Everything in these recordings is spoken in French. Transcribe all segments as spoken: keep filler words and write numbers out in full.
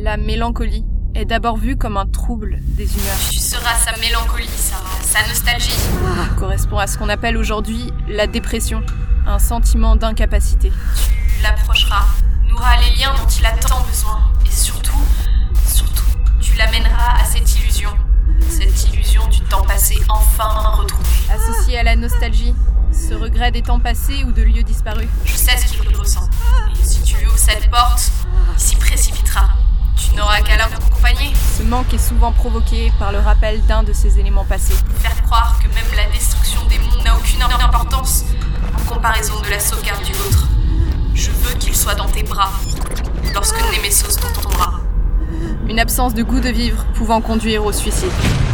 La mélancolie est d'abord vue comme un trouble des humeurs. Tu seras sa mélancolie, Sarah, sa nostalgie. Ah. Correspond à ce qu'on appelle aujourd'hui la dépression, un sentiment d'incapacité. Tu l'approcheras, nourras les liens dont il a tant besoin. Et surtout, surtout, tu l'amèneras à cette illusion. Cette illusion du temps passé enfin retrouvé. Associé à la nostalgie, ce regret des temps passés ou de lieux disparus. Je sais ce qu'il ressent. Et si tu ouvres cette porte, il s'y précipitera. Tu n'auras qu'à l'accompagner. Ce manque est souvent provoqué par le rappel d'un de ces éléments passés. Faire croire que même la destruction des mondes n'a aucune importance en comparaison de la sauvegarde du vôtre. Je veux qu'il soit dans tes bras lorsque Némésos tombera. Une absence de goût de vivre pouvant conduire au suicide.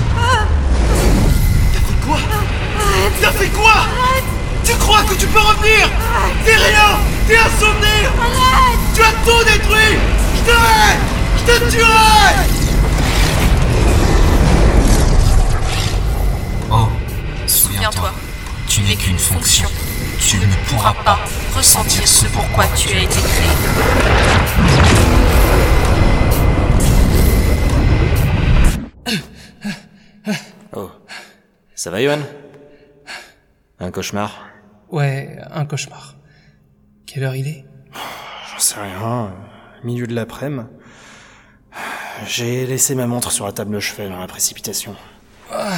T'as fait quoi? T'as fait quoi? Tu crois que tu peux revenir? T'es rien! T'es un souvenir! Tu as tout détruit! Je te hais! Je te tuerai! Oh, Souviens-toi, tu n'es qu'une fonction. Tu ne pourras pas ressentir ce pourquoi tu as été créé. Oh, ça va, Johan? Un cauchemar? Ouais, un cauchemar. Quelle heure il est? J'en sais rien, milieu de l'après-midi. J'ai laissé ma montre sur la table de chevet dans la précipitation. Ah.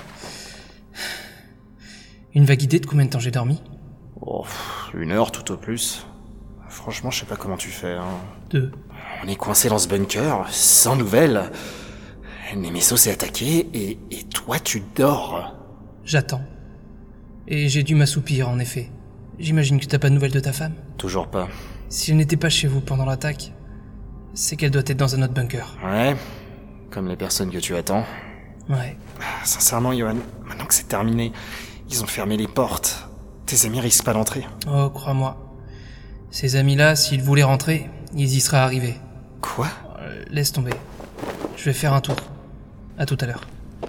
Une vague idée de combien de temps j'ai dormi? Oh, une heure tout au plus. Franchement, je sais pas comment tu fais, hein. Deux. On est coincé dans ce bunker, sans nouvelles. Némésos est attaqué, et, et toi tu dors. J'attends. Et j'ai dû m'assoupir, en effet. J'imagine que t'as pas de nouvelles de ta femme? Toujours pas. Si elle n'était pas chez vous pendant l'attaque, c'est qu'elle doit être dans un autre bunker. Ouais, comme les personnes que tu attends. Ouais. Sincèrement, Johan, maintenant que c'est terminé, ils ont fermé les portes. Tes amis risquent pas d'entrer. Oh, crois-moi. Ces amis-là, s'ils voulaient rentrer, ils y seraient arrivés. Quoi? euh, Laisse tomber. Je vais faire un tour. À tout à l'heure.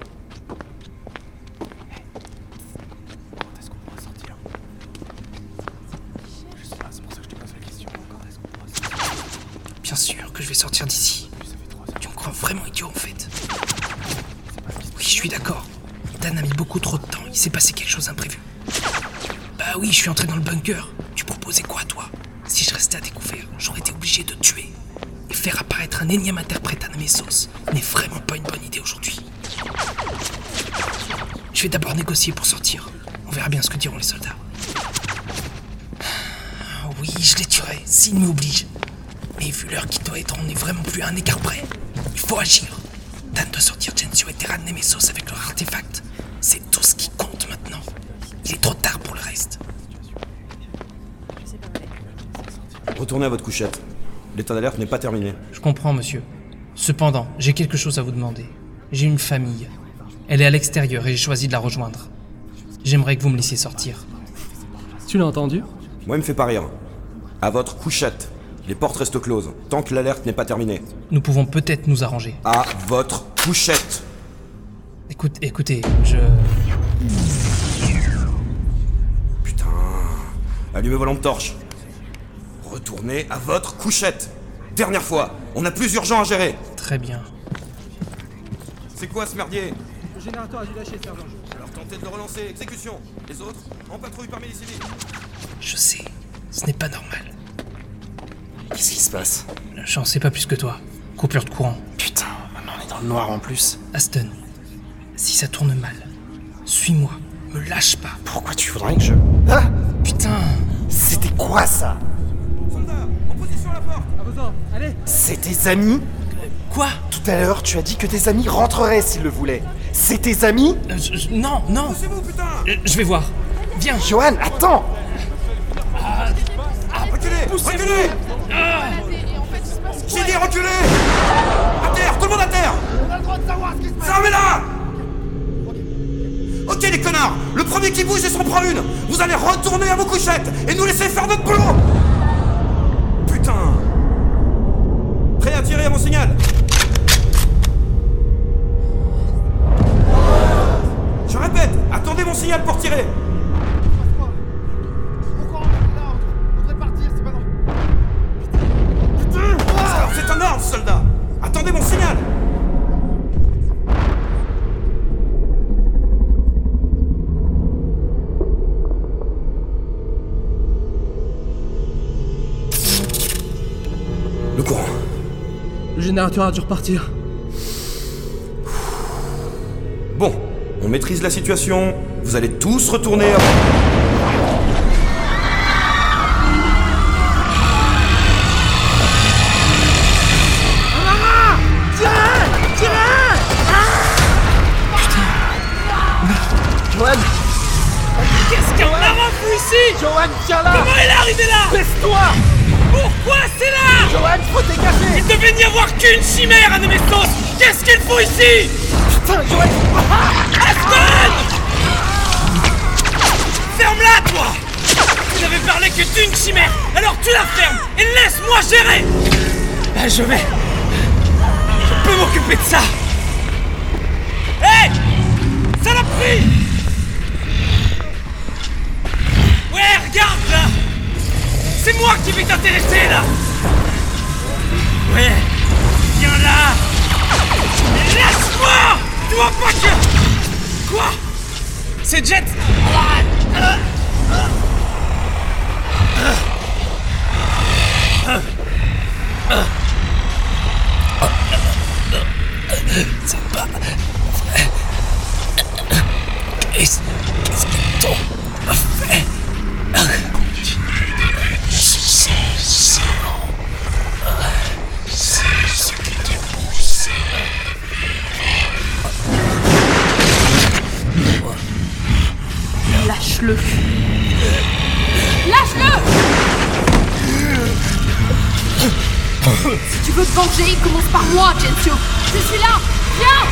Bien sûr que je vais sortir d'ici. Tu me crois vraiment idiot en fait. Oui, je suis d'accord. Dan a mis beaucoup trop de temps. Il s'est passé quelque chose d'imprévu. Bah oui, je suis entré dans le bunker. Tu proposais quoi, toi? Si je restais à découvert, j'aurais été obligé de te tuer. Et faire apparaître un énième interprète à Némésos n'est vraiment pas une bonne idée aujourd'hui. Je vais d'abord négocier pour sortir. On verra bien ce que diront les soldats. Oui, je les tuerai, s'ils m'obligent. Mais vu l'heure qui doit être, on n'est vraiment plus à un écart près. Il faut agir. Dan doit sortir Gensio et Terra de Némésos avec leur artefact. C'est tout ce qui compte maintenant. Il est trop tard pour le reste. Retournez à votre couchette. L'état d'alerte n'est pas terminé. Je comprends, monsieur. Cependant, j'ai quelque chose à vous demander. J'ai une famille. Elle est à l'extérieur et j'ai choisi de la rejoindre. J'aimerais que vous me laissiez sortir. Tu l'as entendu? Moi, il me fait pas rire. À votre couchette. Les portes restent closes, tant que l'alerte n'est pas terminée. Nous pouvons peut-être nous arranger. À votre couchette. Écoute, écoutez, je... Putain... Allumez vos lampes torches. Retournez à votre couchette. Dernière fois, on a plus urgent à gérer. Très bien. C'est quoi ce merdier? Le générateur a dû lâcher, sergent. Alors tentez de le relancer, exécution. Les autres, en patrouille parmi les civils. Je sais, ce n'est pas normal. Qu'est-ce qui se passe? J'en sais pas plus que toi. Coupure de courant. Putain, maintenant on est dans le noir en plus. Aston, si ça tourne mal, suis-moi, me lâche pas. Pourquoi tu voudrais que je... Ah! Putain! C'était quoi ça? Soldats, en position à la porte. À vos ordres, allez! C'est tes amis? Quoi? Tout à l'heure, tu as dit que tes amis rentreraient s'ils le voulaient. C'est tes amis? euh, je- je- Non, non! Poussez-vous, putain. Euh, Je vais voir. Viens! Johan, attends! Reculez, reculez. J'ai dit reculez. À terre, tout le monde à terre. On a le droit de savoir ce qui se passe! Fermez-la. Ok les connards, le premier qui bouge et s'en prend une. Vous allez retourner à vos couchettes et nous laisser faire notre boulot. Putain. Prêt à tirer à mon signal. Je répète, attendez mon signal pour tirer. Pourquoi on est là? On devrait partir, c'est pas normal. Alors c'est un ordre, soldat. Le courant. Le générateur a dû repartir. Bon, on maîtrise la situation. Vous allez tous retourner à... Johan! Qu'est-ce qu'un marin fout ici? Johan, tiens là! Comment il est arrivé là? Baisse-toi! Pourquoi c'est là? Johan, faut dégager! Il devait n'y avoir qu'une chimère à Nemestos. Qu'est-ce qu'il faut ici? Putain, Johan! Aston! Ferme-la, toi! Tu n'avais parlé que d'une chimère, alors tu la fermes et laisse-moi gérer! Ben, je vais... Je peux m'occuper de ça! Hé! Saloperie! Ouais, regarde, là! C'est moi qui vais t'intéresser, là! Ouais, viens là! Mais lâche-moi! Tu vois pas que... Quoi? C'est Jet! C'est pas vrai. Qu'est-ce qu'est-ce qu'ils t'ont fait? Continue d'être sans sang. C'est ce qui te pousse à Lâche-le. Lâche-le! Si tu veux te venger, commence par moi, Gensio. Je suis là. Viens!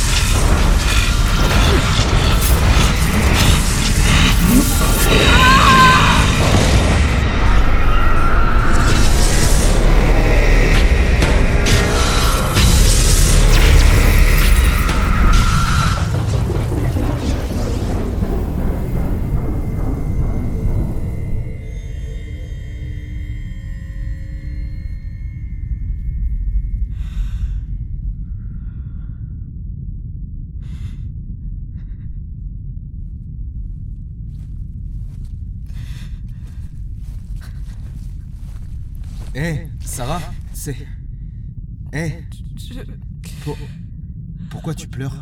Hé, hey, Sarah, c'est... Hé hey. Je... Pour... Pourquoi tu pleures?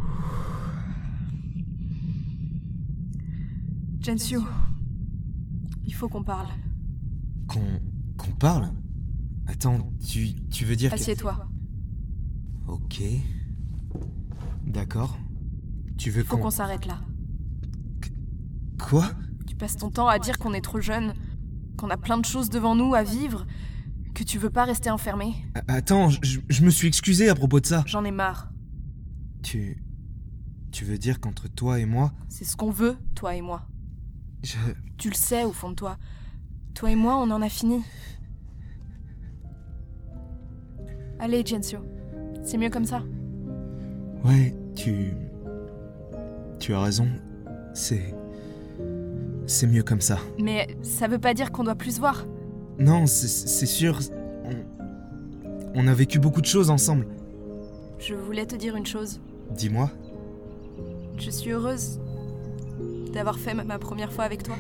Gensio, il faut qu'on parle. Qu'on... qu'on parle? Attends, tu... tu veux dire Assieds-toi. Que... Ok... D'accord. Tu veux faut qu'on... qu'on s'arrête là. Qu- Quoi? Tu passes ton temps à dire qu'on est trop jeune, qu'on a plein de choses devant nous à vivre, que tu veux pas rester enfermé. Attends, je, je me suis excusé à propos de ça. J'en ai marre. Tu... Tu veux dire qu'entre toi et moi... C'est ce qu'on veut, toi et moi. Je... Tu le sais au fond de toi. Toi et moi, on en a fini. Allez, Gensio. C'est mieux comme ça. Ouais, tu... Tu as raison. C'est... C'est mieux comme ça. Mais ça veut pas dire qu'on doit plus se voir. Non, c'est, c'est sûr. On... On a vécu beaucoup de choses ensemble. Je voulais te dire une chose. Dis-moi. Je suis heureuse d'avoir fait ma première fois avec toi.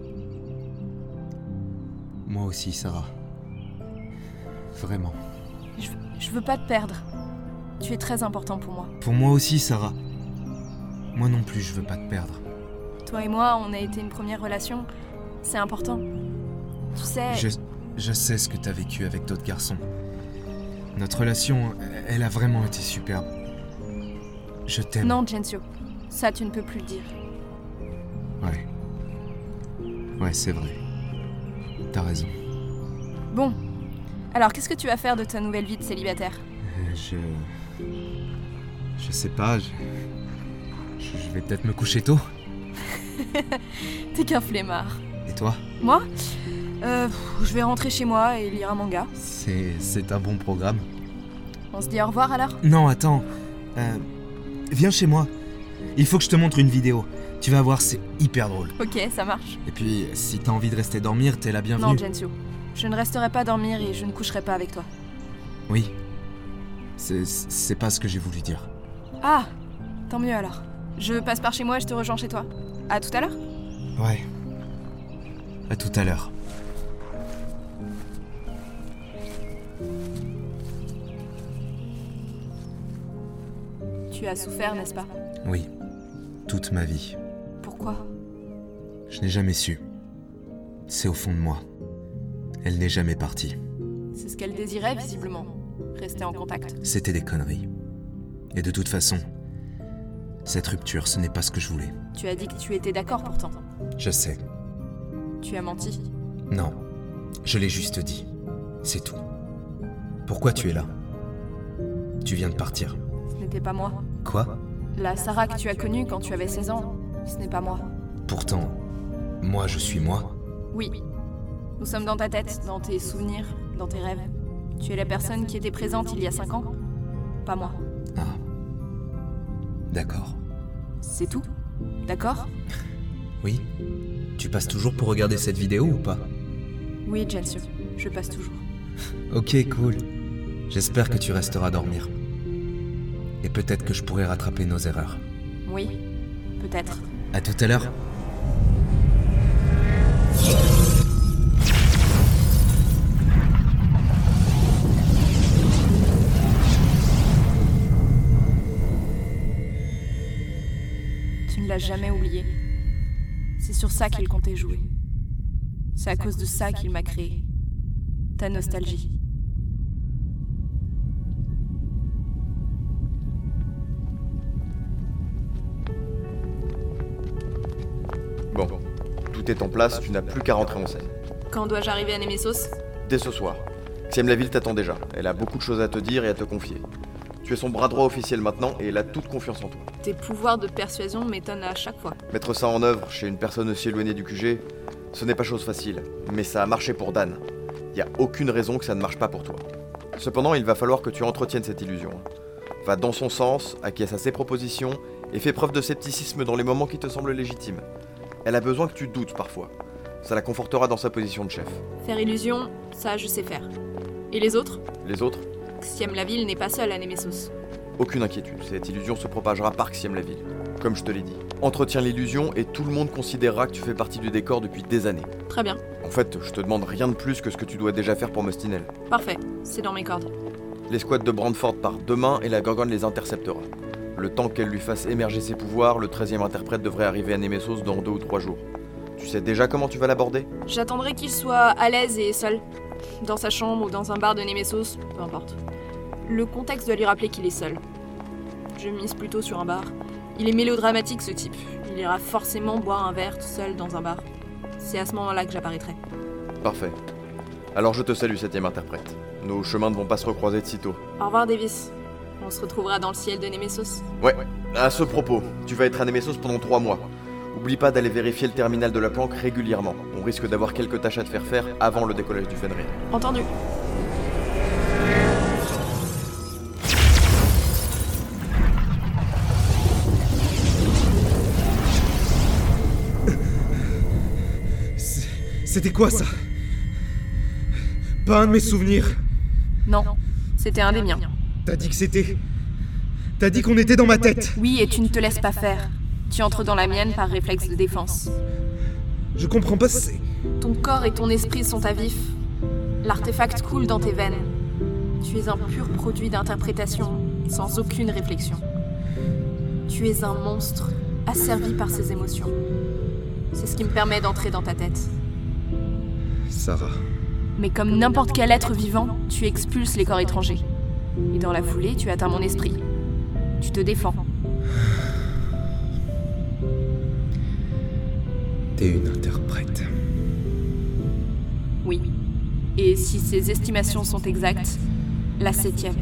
Moi aussi, Sarah. Vraiment. Je, je veux pas te perdre. Tu es très important pour moi. Pour moi aussi, Sarah. Moi non plus, je veux pas te perdre. Toi et moi, on a été une première relation. C'est important. Tu sais... Je, je sais ce que t'as vécu avec d'autres garçons. Notre relation, elle a vraiment été superbe. Je t'aime. Non, Gensio. Ça, tu ne peux plus le dire. Ouais. Ouais, c'est vrai. T'as raison. Bon. Alors, qu'est-ce que tu vas faire de ta nouvelle vie de célibataire? euh, Je... Je sais pas, je... Je vais peut-être me coucher tôt. T'es qu'un flemmard. Et toi? Moi? Euh... Je vais rentrer chez moi et lire un manga. C'est... C'est un bon programme. On se dit au revoir alors? Non, attends. Euh... Viens chez moi. Il faut que je te montre une vidéo. Tu vas voir, c'est hyper drôle. Ok, ça marche. Et puis, si t'as envie de rester dormir, t'es la bienvenue. Non, Gensio. Je ne resterai pas dormir et je ne coucherai pas avec toi. Oui. C'est, c'est pas ce que j'ai voulu dire. Ah, tant mieux alors. Je passe par chez moi et je te rejoins chez toi. À tout à l'heure? Ouais. À tout à l'heure. Tu as souffert, n'est-ce pas? Oui, toute ma vie. Pourquoi? Je n'ai jamais su. C'est au fond de moi. Elle n'est jamais partie. C'est ce qu'elle désirait, visiblement. Rester en contact. C'était des conneries. Et de toute façon, cette rupture, ce n'est pas ce que je voulais. Tu as dit que tu étais d'accord pourtant. Je sais. Tu as menti. Non, je l'ai juste dit. C'est tout. Pourquoi tu es là? Tu viens de partir. Ce n'était pas moi. Quoi? La Sarah que tu as connue quand tu avais seize ans, ce n'est pas moi. Pourtant, moi je suis moi. Oui. Nous sommes dans ta tête, dans tes souvenirs, dans tes rêves. Tu es la personne qui était présente il y a cinq ans, pas moi. Ah. D'accord. C'est tout? D'accord? Oui. Tu passes toujours pour regarder cette vidéo ou pas? Oui, Jansu, je passe toujours. Ok, cool. J'espère que tu resteras dormir. Et peut-être que je pourrai rattraper nos erreurs. Oui, peut-être. À tout à l'heure. Tu ne l'as jamais oublié. C'est sur ça qu'il comptait jouer. C'est à cause de ça qu'il m'a créé. Ta nostalgie. Bon, tout est en place, tu n'as plus qu'à rentrer en scène. Quand dois-je arriver à Nemesos? Dès ce soir. Xiam Laville t'attend déjà, elle a beaucoup de choses à te dire et à te confier. Tu es son bras droit officiel maintenant et elle a toute confiance en toi. Tes pouvoirs de persuasion m'étonnent à chaque fois. Mettre ça en œuvre chez une personne aussi éloignée du Q G, ce n'est pas chose facile, mais ça a marché pour Dan. Il n'y a aucune raison que ça ne marche pas pour toi. Cependant, il va falloir que tu entretiennes cette illusion. Va dans son sens, acquiesce à ses propositions et fais preuve de scepticisme dans les moments qui te semblent légitimes. Elle a besoin que tu doutes parfois. Ça la confortera dans sa position de chef. Faire illusion, ça je sais faire. Et les autres? Les autres? Xiam Laville n'est pas seul à Nemesos. Aucune inquiétude, cette illusion se propagera par Xiam Laville. Comme je te l'ai dit. Entretiens l'illusion et tout le monde considérera que tu fais partie du décor depuis des années. Très bien. En fait, je te demande rien de plus que ce que tu dois déjà faire pour Mustinel. Parfait, c'est dans mes cordes. L'escouade de Brandford part demain et la Gorgone les interceptera. Le temps qu'elle lui fasse émerger ses pouvoirs, le treizième interprète devrait arriver à Nemesos dans deux ou trois jours. Tu sais déjà comment tu vas l'aborder? J'attendrai qu'il soit à l'aise et seul. Dans sa chambre ou dans un bar de Nemesos, peu importe. Le contexte doit lui rappeler qu'il est seul. Je mise plutôt sur un bar. Il est mélodramatique ce type. Il ira forcément boire un verre tout seul dans un bar. C'est à ce moment-là que j'apparaîtrai. Parfait. Alors je te salue, septième interprète. Nos chemins ne vont pas se recroiser de sitôt. Au revoir, Davis. On se retrouvera dans le ciel de Nemesos. Ouais, à ce propos, tu vas être à Nemesos pendant trois mois. Oublie pas d'aller vérifier le terminal de la planque régulièrement. On risque d'avoir quelques tâches à te faire faire avant le décollage du Fenrir. Entendu. C'était quoi ça? Pas un de mes souvenirs. Non, c'était un des miens. T'as dit que c'était... T'as dit qu'on était dans ma tête. Oui, et tu ne te laisses pas faire. Tu entres dans la mienne par réflexe de défense. Je comprends pas, c'est... Ton corps et ton esprit sont à vif. L'artefact coule dans tes veines. Tu es un pur produit d'interprétation, sans aucune réflexion. Tu es un monstre, asservi par ses émotions. C'est ce qui me permet d'entrer dans ta tête. Sarah... Mais comme n'importe quel être vivant, tu expulses les corps étrangers. Et dans la foulée, tu atteins mon esprit. Tu te défends. T'es une interprète. Oui. Et si ces estimations sont exactes, la septième.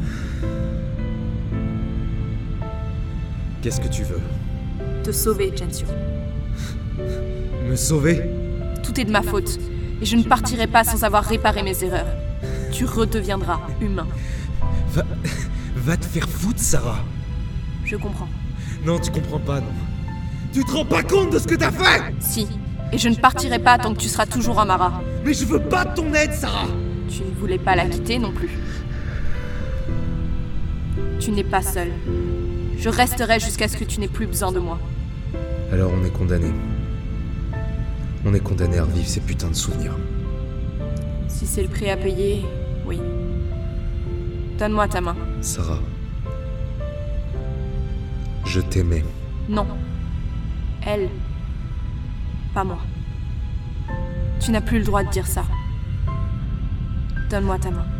Qu'est-ce que tu veux? Te sauver, Jansu. Me sauver? Tout est de ma faute. Et je ne partirai pas sans avoir réparé mes erreurs. Tu redeviendras humain. Va... Va te faire foutre, Sarah. Je comprends. Non, tu comprends pas, non. Tu te rends pas compte de ce que t'as fait? Si. Et je ne partirai pas tant que tu seras toujours Amara. Mais je veux pas de ton aide, Sarah. Tu ne voulais pas la quitter non plus. Tu n'es pas seul. Je resterai jusqu'à ce que tu n'aies plus besoin de moi. Alors on est condamné. On est condamné à revivre ces putains de souvenirs. Si c'est le prix à payer, oui. Donne-moi ta main. Sarah. Je t'aimais. Non. Elle. Pas moi. Tu n'as plus le droit de dire ça. Donne-moi ta main.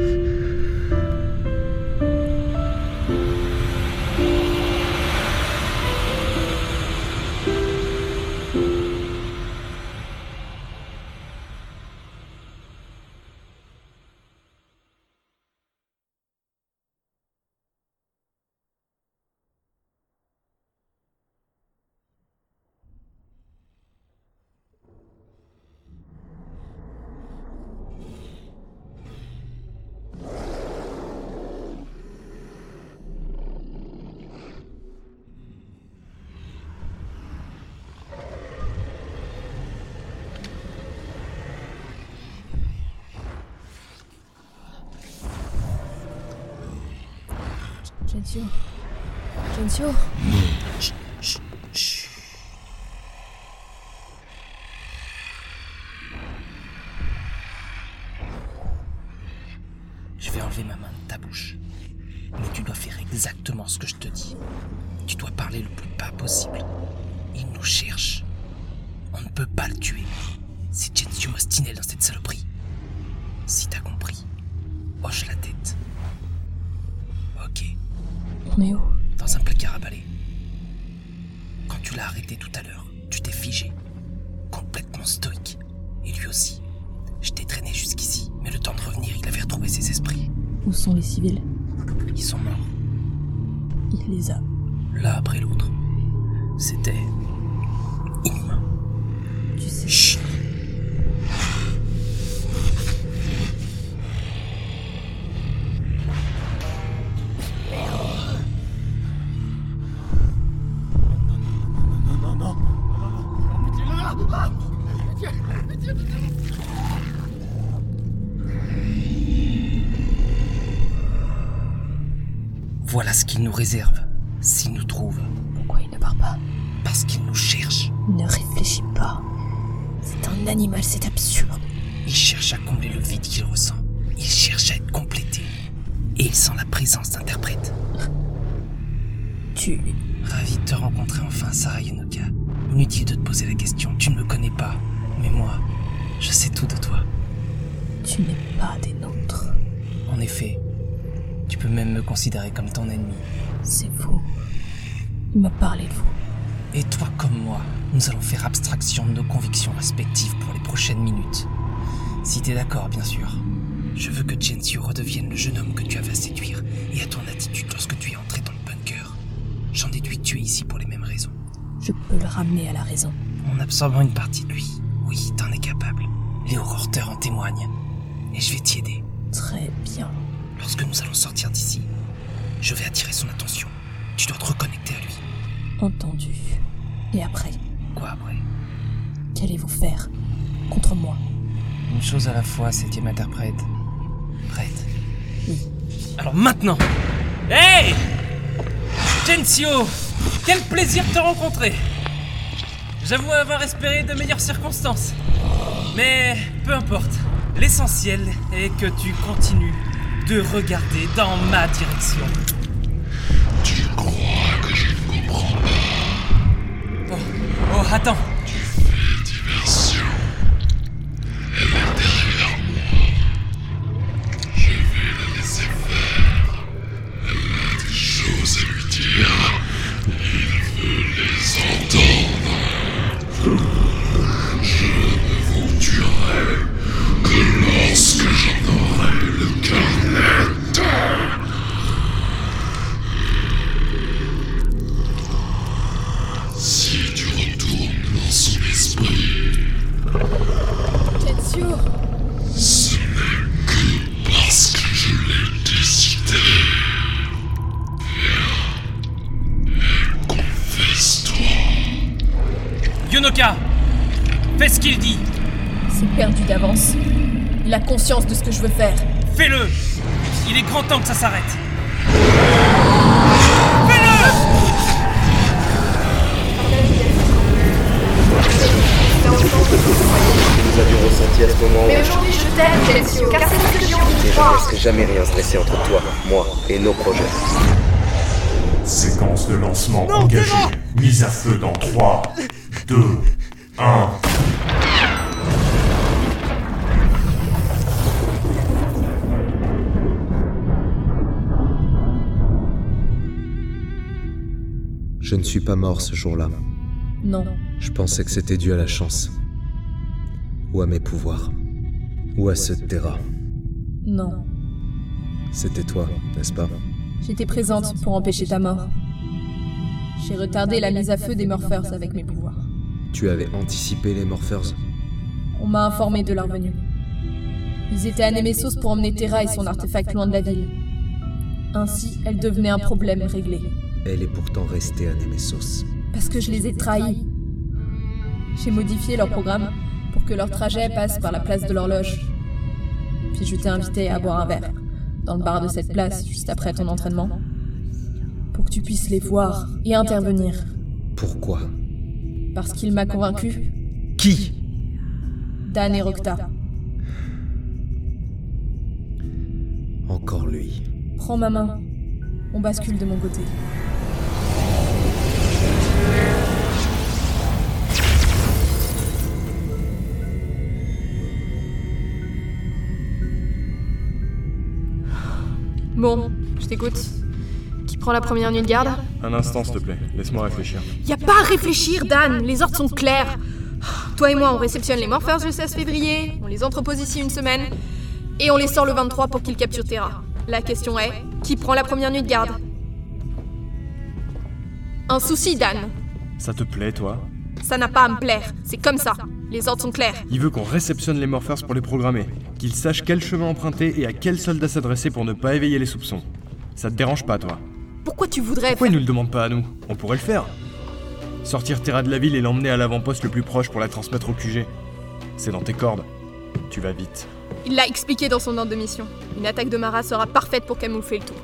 Gensio. Gensio. Chut, chut, chut. Je vais enlever ma main de ta bouche. Mais tu dois faire exactement ce que je te dis. Tu dois parler le plus bas possible. Il nous cherche. On ne peut pas le tuer. C'est Gensio Mostinel dans cette saloperie. Si t'as compris, hoche la tête. Ok. On est où? Dans un placard à balai. Quand tu l'as arrêté tout à l'heure, tu t'es figé. Complètement stoïque. Et lui aussi. Je t'ai traîné jusqu'ici, mais le temps de revenir, il avait retrouvé ses esprits. Où sont les civils? Ils sont morts. Il les a. L'un après l'autre. C'était... inhumain. Tu sais... Chut. Voilà ce qu'il nous réserve, s'il nous trouve. Pourquoi il ne part pas? Parce qu'il nous cherche. Il ne réfléchit pas. C'est un animal, c'est absurde. Il cherche à combler le vide qu'il ressent. Il cherche à être complété. Et il sent la présence d'interprètes. Tu... Ravi de te rencontrer enfin, Sarah Yonoka. Inutile de te poser la question, tu ne me connais pas. Mais moi, je sais tout de toi. Tu n'es pas des nôtres. En effet, tu peux même me considérer comme ton ennemi. C'est faux. Il m'a parlé de vous. Et toi comme moi, nous allons faire abstraction de nos convictions respectives pour les prochaines minutes. Si t'es d'accord, bien sûr. Je veux que Gensio redevienne le jeune homme que tu avais à séduire, et à ton attitude lorsque tu es entré dans le bunker. J'en déduis que tu es ici pour les mêmes raisons. Je peux le ramener à la raison. En absorbant une partie de lui. Oui, t'en es capable. Les horreurs en témoignent. Et je vais t'y aider. Très bien. Lorsque nous allons sortir d'ici, je vais attirer son attention. Tu dois te reconnecter à lui. Entendu. Et après? Quoi après? Qu'allez-vous faire? Contre moi? Une chose à la fois, septième interprète. Prête? Oui. Alors maintenant! Hey! Gensio! Quel plaisir de te rencontrer! J'avoue avoir espéré de meilleures circonstances. Mais peu importe. L'essentiel est que tu continues de regarder dans ma direction. Tu crois que je ne comprends pas? Oh, oh, attends. Tu fais diversion. Elle est derrière moi. Je vais la laisser faire. Elle a des choses à lui dire. Il veut les entendre. Je ne vous tuerai que lorsque j'en aurai le cœur net. Si tu retournes dans son esprit, Gensio, ce n'est que parce que je l'ai décidé. Viens et confesse-toi. Yonoka, fais ce qu'il dit. c'est perdu d'avance. Il a conscience de ce que je veux faire. Fais-le. Il est grand temps que ça s'arrête. Nous avions ressenti à ce moment. Mais aujourd'hui, je t'aime, Gensio, car c'est ce que j'ai envie de Et je ne croire. laisserai jamais rien se dresser entre toi, moi et nos projets. Séquence de lancement Non, engagée. Terra! Mise à feu dans trois, deux, un. Je ne suis pas mort ce jour-là. Non. Je pensais que c'était dû à la chance. Ou à mes pouvoirs. Ou à ceux de Terra. Non. C'était toi, n'est-ce pas? J'étais présente pour empêcher ta mort. J'ai retardé la mise à feu des Morphers avec mes pouvoirs. Tu avais anticipé les Morphers? On m'a informé de leur venue. Ils étaient à Nemesos pour emmener Terra et son artefact loin de la ville. Ainsi, elle devenait un problème réglé. Elle est pourtant restée à Nemesos. Parce que je les ai trahis. J'ai modifié leur programme pour que leur trajet passe par la place de l'horloge. Puis je t'ai invité à boire un verre, dans le bar de cette place, juste après ton entraînement. Pour que tu puisses les voir et intervenir. Pourquoi? Parce qu'il m'a convaincu. Qui? Dan et Rokta. Encore lui. Prends ma main. On bascule de mon côté. Bon, je t'écoute. Qui prend la première nuit de garde? Un instant, s'il te plaît. Laisse-moi réfléchir. Y a pas à réfléchir, Dan. Les ordres sont clairs. Toi et moi, on réceptionne les Morphers le seize février, on les entrepose ici une semaine, et on les sort le vingt-trois pour qu'ils capturent Terra. La question est, qui prend la première nuit de garde? Un souci, Dan. Ça te plaît, toi? Ça n'a pas à me plaire. C'est comme ça. Les ordres sont clairs. Il veut qu'on réceptionne les Morphers pour les programmer, qu'ils sachent quel chemin emprunter et à quel soldat s'adresser pour ne pas éveiller les soupçons. Ça te dérange pas, toi? Pourquoi tu voudrais... Pourquoi ils nous le demandent pas à nous? On pourrait le faire. Sortir Terra de la ville et l'emmener à l'avant-poste le plus proche pour la transmettre au Q G. C'est dans tes cordes. Tu vas vite. Il l'a expliqué dans son ordre de mission. Une attaque de Mara sera parfaite pour camoufler le tout.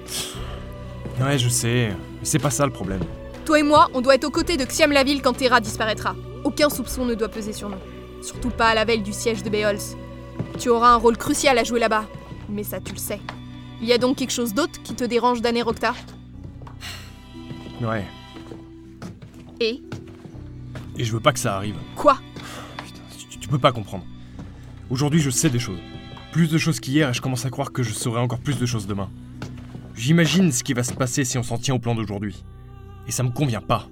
Ouais, je sais. Mais c'est pas ça le problème. Toi et moi, on doit être aux côtés de Xiam la ville quand Terra disparaîtra. Aucun soupçon ne doit peser sur nous. Surtout pas à la veille du siège de Beholz. Tu auras un rôle crucial à jouer là-bas. Mais ça, tu le sais. Il y a donc quelque chose d'autre qui te dérange Dan et Rokta? Ouais. Et Et je veux pas que ça arrive. Quoi? Putain, tu, tu peux pas comprendre. Aujourd'hui, je sais des choses. Plus de choses qu'hier et je commence à croire que je saurai encore plus de choses demain. J'imagine ce qui va se passer si on s'en tient au plan d'aujourd'hui. Et ça me convient pas.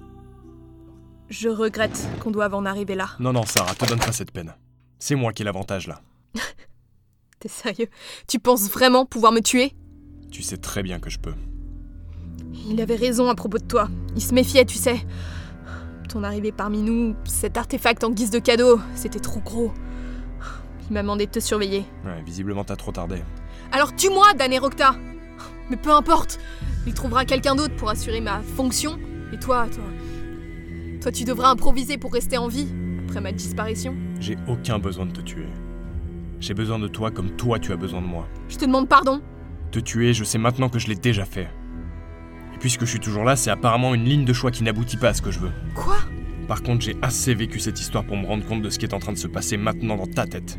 Je regrette qu'on doive en arriver là. Non, non, Sarah, te donne pas cette peine. C'est moi qui ai l'avantage, là. T'es sérieux? Tu penses vraiment pouvoir me tuer? Tu sais très bien que je peux. Il avait raison à propos de toi. Il se méfiait, tu sais. Ton arrivée parmi nous, cet artefact en guise de cadeau, c'était trop gros. Il m'a demandé de te surveiller. Ouais, visiblement t'as trop tardé. Alors tue-moi, Dan et Rokta. Mais peu importe. Il trouvera quelqu'un d'autre pour assurer ma fonction. Et toi, toi... Toi, tu devras improviser pour rester en vie, après ma disparition. J'ai aucun besoin de te tuer. J'ai besoin de toi comme toi tu as besoin de moi. Je te demande pardon. Te tuer, je sais maintenant que je l'ai déjà fait. Et puisque je suis toujours là, c'est apparemment une ligne de choix qui n'aboutit pas à ce que je veux. Quoi? Par contre, j'ai assez vécu cette histoire pour me rendre compte de ce qui est en train de se passer maintenant dans ta tête.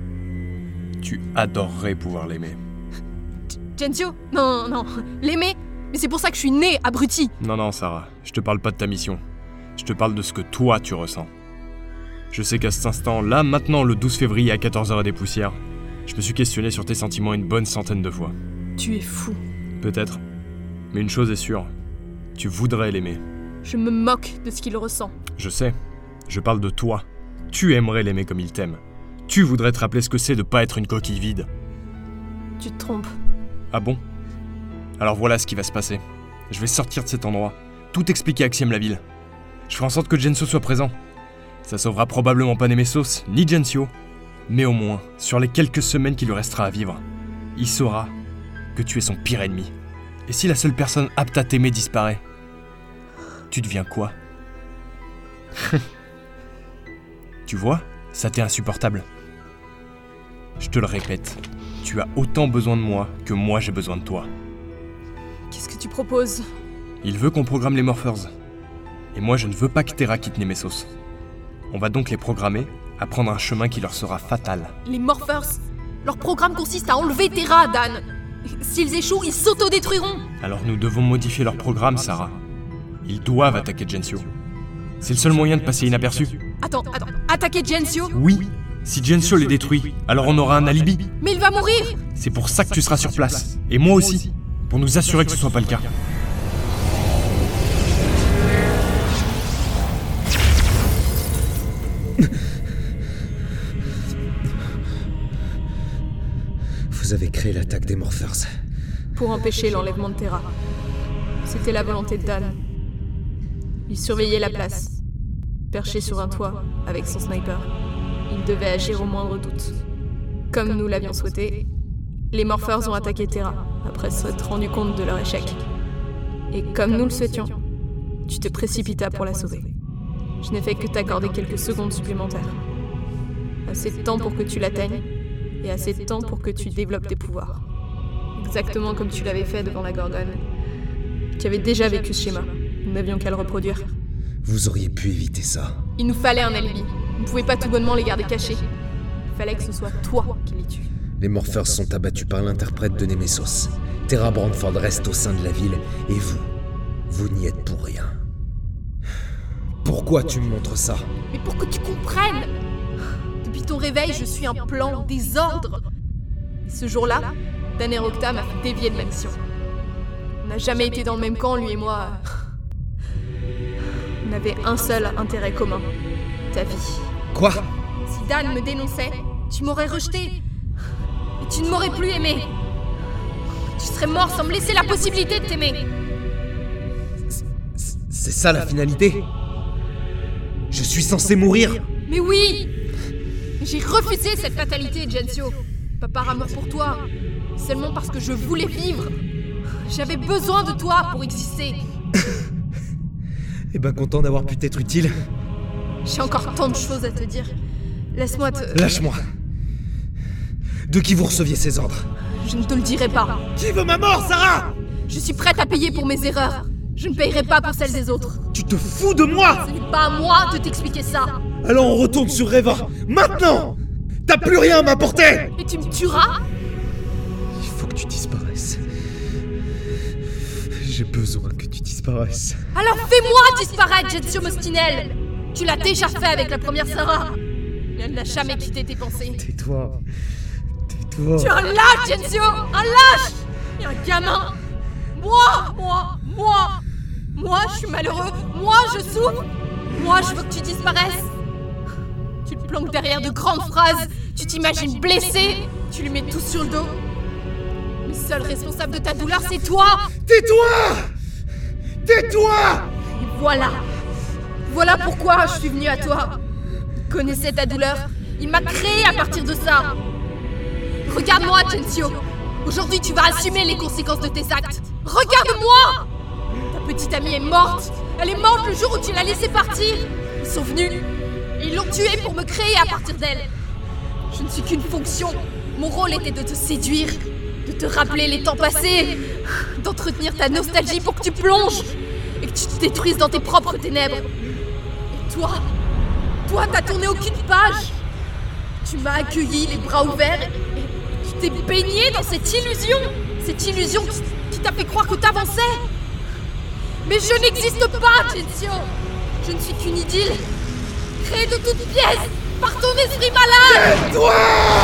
Tu adorerais pouvoir l'aimer. Gensio? Non, non, l'aimer? Mais c'est pour ça que je suis née, abruti. Non, non, Sarah, je te parle pas de ta mission. Je te parle de ce que toi tu ressens. Je sais qu'à cet instant, là, maintenant, le douze février à quatorze heures et des poussières, je me suis questionné sur tes sentiments une bonne centaine de fois. Tu es fou. Peut-être. Mais une chose est sûre, tu voudrais l'aimer. Je me moque de ce qu'il ressent. Je sais. Je parle de toi. Tu aimerais l'aimer comme il t'aime. Tu voudrais te rappeler ce que c'est de pas être une coquille vide. Tu te trompes. Ah bon? Alors voilà ce qui va se passer. Je vais sortir de cet endroit, tout expliquer à Xiam la ville. Je ferai en sorte que Gensio soit présent. Ça sauvera probablement pas Nemesos, ni Gensio, mais au moins, sur les quelques semaines qu'il lui restera à vivre, il saura que tu es son pire ennemi. Et si la seule personne apte à t'aimer disparaît, tu deviens quoi? Tu vois, ça t'est insupportable. Je te le répète, tu as autant besoin de moi que moi j'ai besoin de toi. Qu'est-ce que tu proposes? Il veut qu'on programme les Morphers. Et moi je ne veux pas que Terra quitte Nemesos. On va donc les programmer à prendre un chemin qui leur sera fatal. Les Morphers? Leur programme consiste à enlever Terra, Dan. S'ils échouent, ils s'autodétruiront. Alors nous devons modifier leur programme, Sarah. Ils doivent attaquer Gensio. C'est le seul moyen de passer inaperçu. Attends, attends, attaquer Gensio ? Oui. Si Gensio les détruit, alors on aura un alibi. Mais il va mourir ! C'est pour ça que tu seras sur place. Et moi aussi. Pour nous assurer que ce soit pas le cas. Vous avez créé l'attaque des Morphers. Pour empêcher l'enlèvement de Terra. C'était la volonté de Dan. Il surveillait la place. Perché sur un toit, avec son sniper. Il devait agir au moindre doute. Comme nous l'avions souhaité, les Morphers ont attaqué Terra, après s'être rendu compte de leur échec. Et comme nous le souhaitions, tu te précipitas pour la sauver. Je n'ai fait que t'accorder quelques secondes supplémentaires. Assez de temps pour que tu l'atteignes, et assez de temps pour que tu développes tes pouvoirs. Exactement comme tu l'avais fait devant la Gorgone. Tu avais déjà vécu ce schéma. Nous n'avions qu'à le reproduire. Vous auriez pu éviter ça. Il nous fallait un alibi. On ne pouvait pas tout bonnement les garder cachés. Il fallait que ce soit toi qui les tue. Les Morphers sont abattus par l'interprète de Nemesos. Terra Brandford reste au sein de la ville, et vous, vous n'y êtes pour rien. Pourquoi tu me montres ça ? Mais pour que tu comprennes ! Depuis ton réveil, je suis un plan désordre. Et ce jour-là, Dan et Rokta m'a fait dévier de la mission. On n'a jamais été dans le même camp, lui et moi. On avait un seul intérêt commun. Ta vie. Quoi ? Si Dan me dénonçait, tu m'aurais rejeté. Et tu ne m'aurais plus aimé. Tu serais mort sans me laisser la possibilité de t'aimer. C'est ça la finalité ? Je suis censé mourir ? Mais oui ! J'ai refusé cette fatalité, Gensio. Pas par amour pour toi, seulement parce que je voulais vivre. J'avais besoin de toi pour exister. Eh ben, content d'avoir pu t'être utile. J'ai encore tant de choses à te dire. Laisse-moi te... Lâche-moi. De qui vous receviez ces ordres ? Je ne te le dirai pas. Qui veut ma mort, Sarah ? Je suis prête à payer pour mes erreurs. Je ne payerai pas pour celles des autres. Tu te fous de moi ? Ce n'est pas à moi de t'expliquer ça. Alors on retourne sur Reva, maintenant ! T'as plus rien à m'apporter ! Et tu me tueras ? Il faut que tu disparaisses. J'ai besoin que tu disparaisses. Alors fais-moi disparaître, Gensio Mostinel ! Tu l'as déjà fait avec la première Sarah. Mais elle n'a jamais quitté tes pensées. Tais-toi. Tais-toi. Tu es un lâche, Gensio ! Un lâche ! Et un gamin ! Moi, moi, moi Moi, je suis malheureux. Moi, je souffre. Moi, je veux que tu disparaisses. Tu te planques derrière de grandes phrases. Tu t'imagines blessé. Tu lui mets tout sur le dos. Le seul responsable de ta douleur, c'est toi. Tais-toi ! Tais-toi ! Et voilà. Voilà pourquoi je suis venue à toi. Il connaissait ta douleur. Il m'a créé à partir de ça. Regarde-moi, Gensio. Aujourd'hui, tu vas assumer les conséquences de tes actes. Regarde-moi ! Ta petite amie est morte. Elle est morte le jour où tu l'as laissée partir. Ils sont venus. Et ils l'ont tuée pour me créer à partir d'elle. Je ne suis qu'une fonction. Mon rôle était de te séduire, de te rappeler les temps passés, d'entretenir ta nostalgie pour que tu plonges et que tu te détruises dans tes propres ténèbres. Et toi, toi, t'as tourné aucune page. Tu m'as accueilli les bras ouverts et, et tu t'es baigné dans cette illusion. Cette illusion qui, qui t'a fait croire que t'avançais. Mais je n'existe pas, Gensio. Je ne suis qu'une idylle, créée de toutes pièces par ton esprit malade. Tais-toi !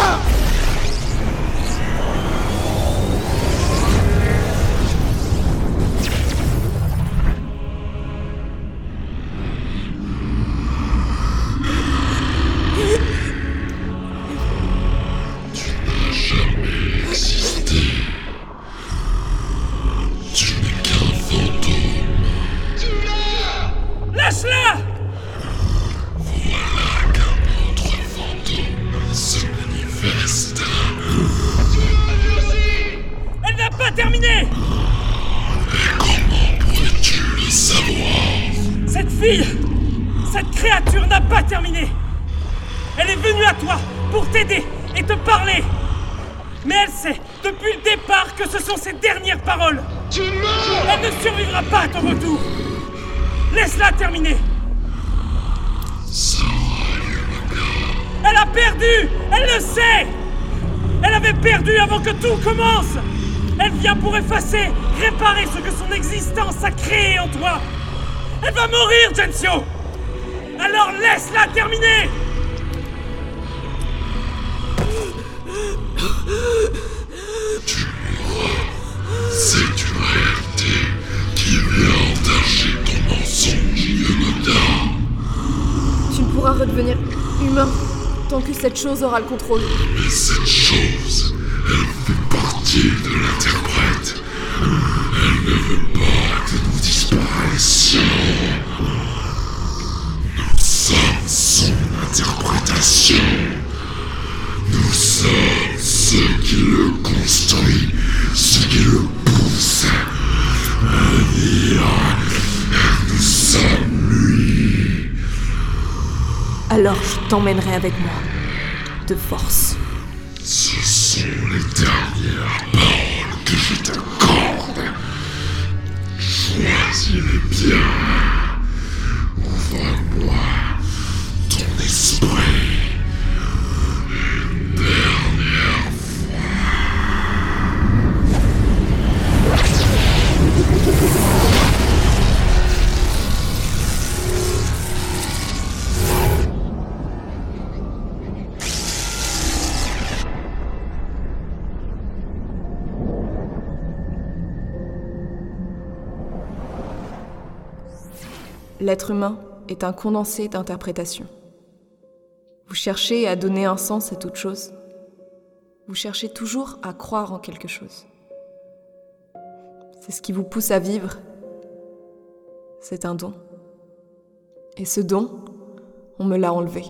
Cette créature n'a pas terminé. Elle est venue à toi pour t'aider et te parler. Mais elle sait depuis le départ que ce sont ses dernières paroles. Tu meurs. Elle ne survivra pas à ton retour. Laisse-la terminer. Elle a perdu. Elle le sait. Elle avait perdu avant que tout commence. Elle vient pour effacer, réparer ce que son existence a créé en toi. Elle va mourir, Gensio. Alors laisse-la terminer. Tu mourras. C'est une réalité qui vient entacher ton mensonge, Yoda. Tu ne pourras redevenir humain tant que cette chose aura le contrôle. Mais cette chose, elle fait partie de l'interprète. Elle ne veut pas que nous disparaissions. Nous sommes son interprétation. Nous sommes ceux qui le construisent, ceux qui le poussent à dire nous sommes lui. Alors je t'emmènerai avec moi, de force. Ce sont les dernières paroles que je t'accorde. Choisis-les bien. Ouvre-moi ton esprit. Une dernière fois. L'être humain est un condensé d'interprétations. Vous cherchez à donner un sens à toute chose. Vous cherchez toujours à croire en quelque chose. C'est ce qui vous pousse à vivre. C'est un don. Et ce don, on me l'a enlevé.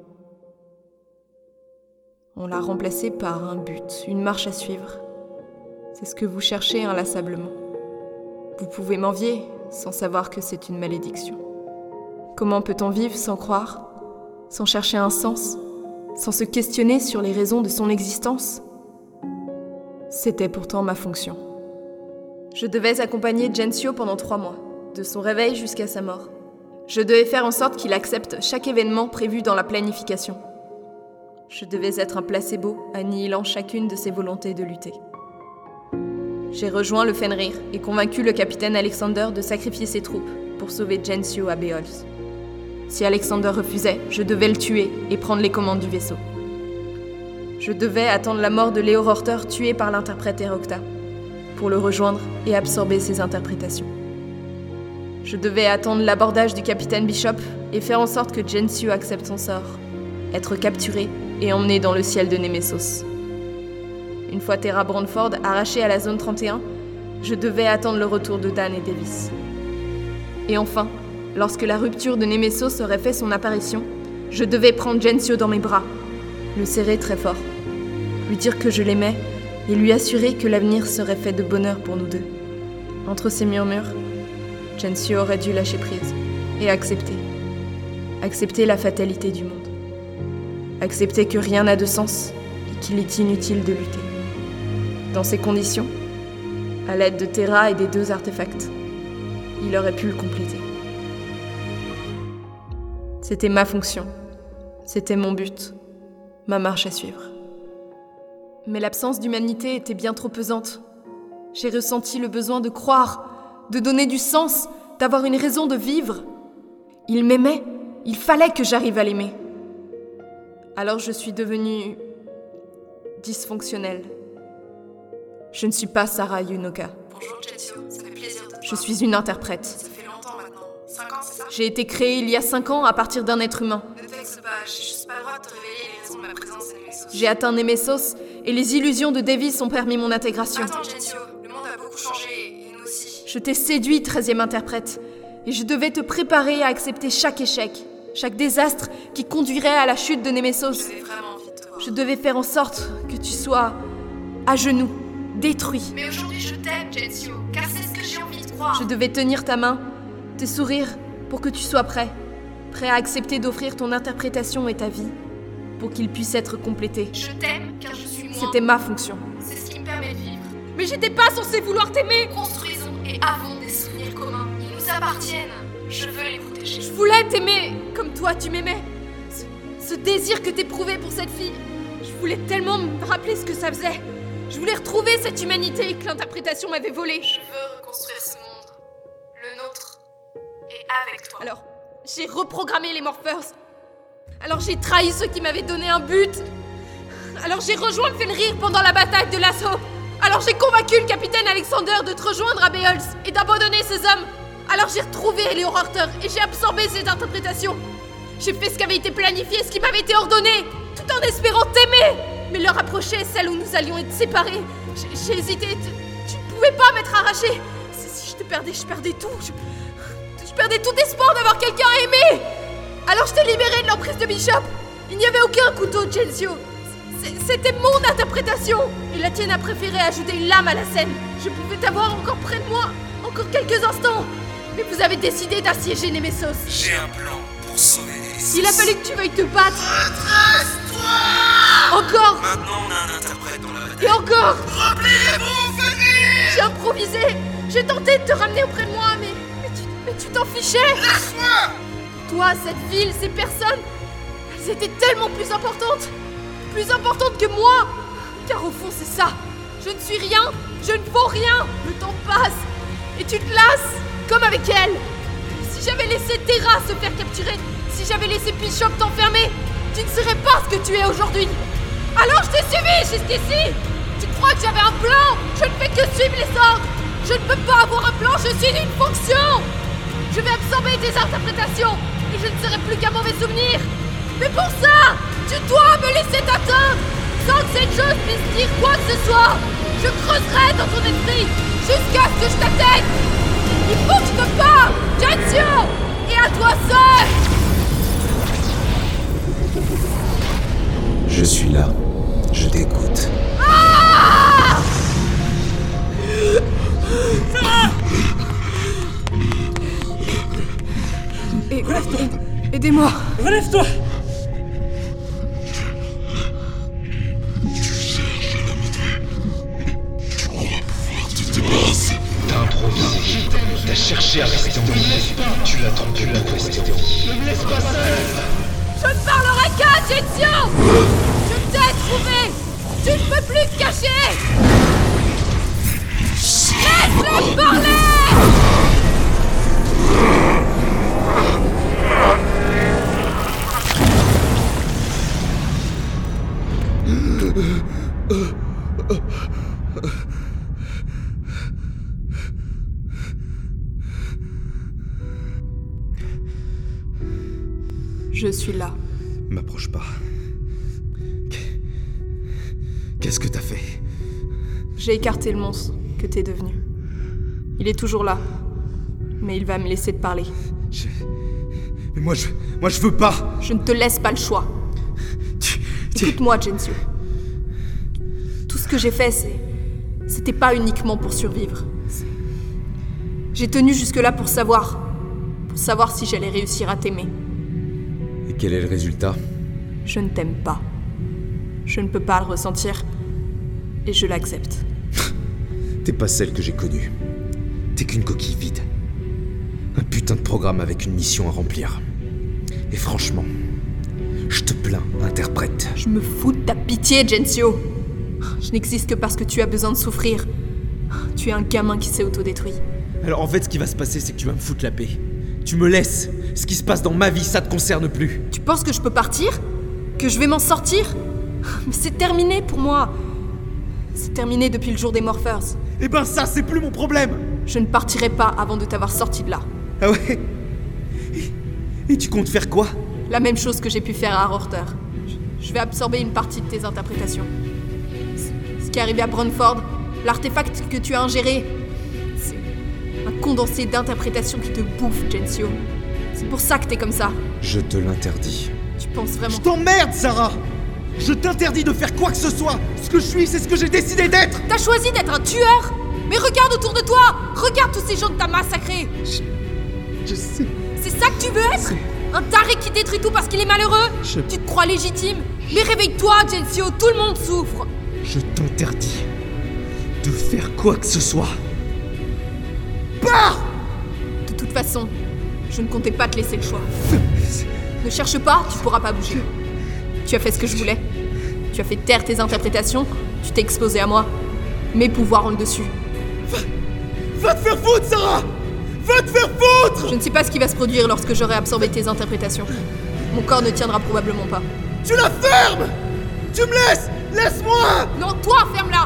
On l'a remplacé par un but, une marche à suivre. C'est ce que vous cherchez inlassablement. Vous pouvez m'envier sans savoir que c'est une malédiction. Comment peut-on vivre sans croire, sans chercher un sens, sans se questionner sur les raisons de son existence ? C'était pourtant ma fonction. Je devais accompagner Gensio pendant trois mois, de son réveil jusqu'à sa mort. Je devais faire en sorte qu'il accepte chaque événement prévu dans la planification. Je devais être un placebo, annihilant chacune de ses volontés de lutter. J'ai rejoint le Fenrir et convaincu le capitaine Alexander de sacrifier ses troupes pour sauver Gensio à Beholz. Si Alexander refusait, je devais le tuer et prendre les commandes du vaisseau. Je devais attendre la mort de Leo Rorter tué par l'interprète Erocta pour le rejoindre et absorber ses interprétations. Je devais attendre l'abordage du capitaine Bishop et faire en sorte que Gensio accepte son sort, être capturé et emmené dans le ciel de Nemesos. Une fois Terra Brandford arrachée à la zone trente et un, je devais attendre le retour de Dan et Davis. Et enfin, lorsque la rupture de Nemesos aurait fait son apparition, je devais prendre Gensio dans mes bras, le serrer très fort, lui dire que je l'aimais et lui assurer que l'avenir serait fait de bonheur pour nous deux. Entre ces murmures, Gensio aurait dû lâcher prise et accepter. Accepter la fatalité du monde. Accepter que rien n'a de sens et qu'il est inutile de lutter. Dans ces conditions, à l'aide de Terra et des deux artefacts, il aurait pu le compléter. C'était ma fonction, c'était mon but, ma marche à suivre. Mais l'absence d'humanité était bien trop pesante. J'ai ressenti le besoin de croire, de donner du sens, d'avoir une raison de vivre. Il m'aimait, il fallait que j'arrive à l'aimer. Alors je suis devenue dysfonctionnelle. Je ne suis pas Sarah Yunoka. Bonjour Gensio, ça fait plaisir de te Je suis une interprète. Ça fait longtemps maintenant. Cinq ans, c'est ça? J'ai été créée il y a cinq ans à partir d'un être humain. Ne t'excite pas, j'ai juste pas le droit de te révéler les raisons de ma présence à Nemesos. J'ai atteint Nemesos et les illusions de Davis ont permis mon intégration. Attends Gensio, le monde a beaucoup changé, et nous aussi. Je t'ai séduit, treizième interprète, et je devais te préparer à accepter chaque échec, chaque désastre qui conduirait à la chute de Nemesos. J'avais vraiment envie de te voir. Je devais faire en sorte que tu sois à genoux, détruit. Mais aujourd'hui je t'aime Gensio, car c'est ce que j'ai envie de croire. Je devais tenir ta main, te sourire, pour que tu sois prêt, prêt à accepter d'offrir ton interprétation et ta vie, pour qu'il puisse être complété. Je t'aime car je suis moi. C'était ma fonction. C'est ce qui me permet de vivre. Mais j'étais pas censée vouloir t'aimer. Construisons et avons des souvenirs communs. Ils nous appartiennent. Je veux les protéger. Je voulais t'aimer comme toi tu m'aimais. Ce, ce désir que t'éprouvais pour cette fille. Je voulais tellement me rappeler ce que ça faisait. Je voulais retrouver cette humanité que l'interprétation m'avait volée. Je veux reconstruire ce monde. Le nôtre. Et avec toi. Alors, j'ai reprogrammé les Morphers. Alors j'ai trahi ceux qui m'avaient donné un but. Alors j'ai rejoint le Fenrir pendant la bataille de l'assaut. Alors j'ai convaincu le capitaine Alexander de te rejoindre à Beowulf et d'abandonner ses hommes. Alors j'ai retrouvé les Horreurs et j'ai absorbé ses interprétations. J'ai fait ce qui avait été planifié, ce qui m'avait été ordonné, tout en espérant t'aimer. Mais l'heure approchait, celle où nous allions être séparés. J'ai, j'ai hésité, tu, tu ne pouvais pas m'être arraché. Si, si je te perdais, je perdais tout. Je, je perdais tout espoir d'avoir quelqu'un à aimer. Alors je t'ai libéré de l'emprise de Bishop. Il n'y avait aucun couteau, Gensio. C'était mon interprétation. Et la tienne a préféré ajouter une lame à la scène. Je pouvais t'avoir encore près de moi, encore quelques instants. Mais vous avez décidé d'assiéger Nemesos. J'ai un plan pour sauver Nemesos. Il a fallu que tu veuilles te battre. Redresse-toi. Encore. Maintenant on a un interprète dans la bataille. Et encore. Repliez-vous, Fenrir. J'ai improvisé. J'ai tenté de te ramener auprès de moi, mais, mais tu mais tu t'en fichais. Laisse-moi. Toi, cette ville, ces personnes, elles étaient tellement plus importantes. Plus importantes que moi. Car au fond, c'est ça. Je ne suis rien. Je ne vaux rien. Le temps passe. Et tu te lasses. Comme avec elle. Si j'avais laissé Terra se faire capturer, si j'avais laissé Bishop t'enfermer, tu ne serais pas ce que tu es aujourd'hui. Alors je t'ai suivi jusqu'ici. Tu crois que j'avais un plan? Je ne fais que suivre les ordres. Je ne peux pas avoir un plan, je suis une fonction. Je vais absorber tes interprétations et je ne serai plus qu'un mauvais souvenir. Mais pour ça, tu dois me laisser t'atteindre sans que cette chose puisse dire quoi que ce soit. Je creuserai dans ton esprit jusqu'à ce que je t'atteigne. Il faut que je te parle, Gensio, et à toi seul. Je suis là. Je t'écoute. Ah! Et, aidez-moi. Relève-toi. Tu cherches à la maîtriser. Tu crois pouvoir te débarrasser. T'as improvisé. T'as cherché à rester en vie. Tu l'as trompé pour rester en vie. Ne me laisse pas seul. Je ne parlerai qu'à Gensio. Je t'ai trouvé. Tu ne peux plus te cacher. Laisse-le parler. Je suis là. M'approche pas. Qu'est-ce que t'as fait? J'ai écarté le monstre que t'es devenu. Il est toujours là. Mais il va me laisser te parler. Je... Mais moi je... Moi je veux pas. Je ne te laisse pas le choix. Tu... tu... Écoute-moi, Gensio. Tout ce que j'ai fait, c'est... C'était pas uniquement pour survivre. C'est... J'ai tenu jusque-là pour savoir. Pour savoir si j'allais réussir à t'aimer. Et quel est le résultat? Je ne t'aime pas. Je ne peux pas le ressentir. Et je l'accepte. T'es pas celle que j'ai connue. T'es qu'une coquille vide. Un putain de programme avec une mission à remplir. Et franchement, je te plains, interprète. Je me fous de ta pitié, Gensio. Je n'existe que parce que tu as besoin de souffrir. Tu es un gamin qui s'est autodétruit. Alors en fait, ce qui va se passer, c'est que tu vas me foutre la paix. Tu me laisses. Ce qui se passe dans ma vie, ça te concerne plus. Tu penses que je peux partir? Que je vais m'en sortir? Mais c'est terminé pour moi. C'est terminé depuis le jour des Morphers. Eh ben ça, c'est plus mon problème. Je ne partirai pas avant de t'avoir sorti de là. Ah ouais? Et, et tu comptes faire quoi? La même chose que j'ai pu faire à Horter. Je, je vais absorber une partie de tes interprétations. Ce qui est arrivé à Brunford, l'artefact que tu as ingéré, c'est un condensé d'interprétations qui te bouffe, Gensio. C'est pour ça que t'es comme ça. Je te l'interdis. Tu penses vraiment... Je t'emmerde, Sarah! Je t'interdis de faire quoi que ce soit! Ce que je suis, c'est ce que j'ai décidé d'être! T'as choisi d'être un tueur! Mais regarde autour de toi! Regarde tous ces gens que t'as massacrés! Je... Je sais... C'est ça que tu veux être? Un taré qui détruit tout parce qu'il est malheureux? Je... Tu te crois légitime? Mais réveille-toi, Gensio, tout le monde souffre! Je t'interdis de faire quoi que ce soit! Pars! De toute façon, je ne comptais pas te laisser le choix. Ne cherche pas, tu pourras pas bouger. Tu as fait ce que je voulais. Tu as fait taire tes interprétations, tu t'es exposé à moi. Mes pouvoirs ont le dessus. Va, va te faire foutre, Sarah! Va te faire foutre! Je ne sais pas ce qui va se produire lorsque j'aurai absorbé tes interprétations. Mon corps ne tiendra probablement pas. Tu la fermes! Tu me laisses! Laisse-moi! Non, toi, ferme-la!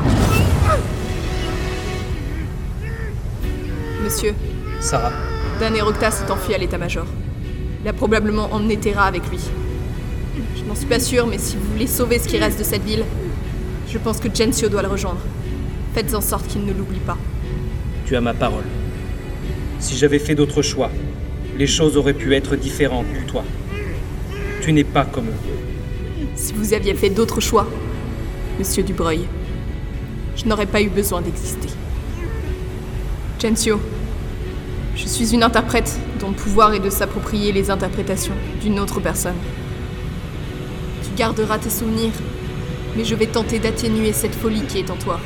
Monsieur. Sarah. Dan et Rokta s'est enfui à l'état-major. Il a probablement emmené Terra avec lui. Je n'en suis pas sûre, mais si vous voulez sauver ce qui reste de cette ville, je pense que Gensio doit le rejoindre. Faites en sorte qu'il ne l'oublie pas. Tu as ma parole. Si j'avais fait d'autres choix, les choses auraient pu être différentes pour toi. Tu n'es pas comme eux. Si vous aviez fait d'autres choix, Monsieur Dubreuil, je n'aurais pas eu besoin d'exister. Gensio, je suis une interprète dont le pouvoir est de s'approprier les interprétations d'une autre personne. Tu garderas tes souvenirs, mais je vais tenter d'atténuer cette folie qui est en toi.